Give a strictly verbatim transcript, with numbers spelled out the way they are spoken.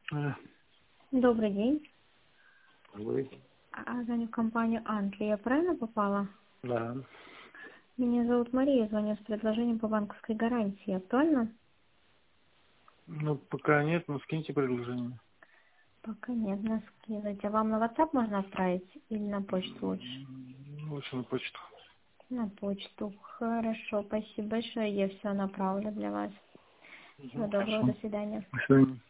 А, Добрый день. Вы? А, Звоню в компанию Антли. Я правильно попала? Да. Меня зовут Мария. Звоню с предложением по банковской гарантии. Актуально? Ну, пока нет, но скиньте предложение. Пока нет, нас скинуть. А вам на WhatsApp можно отправить или на почту лучше? М, Лучше на почту. На почту. Хорошо. Спасибо большое. Я все направлю для вас. Всего Мгм, доброго. Хорошо. До свидания. До свидания.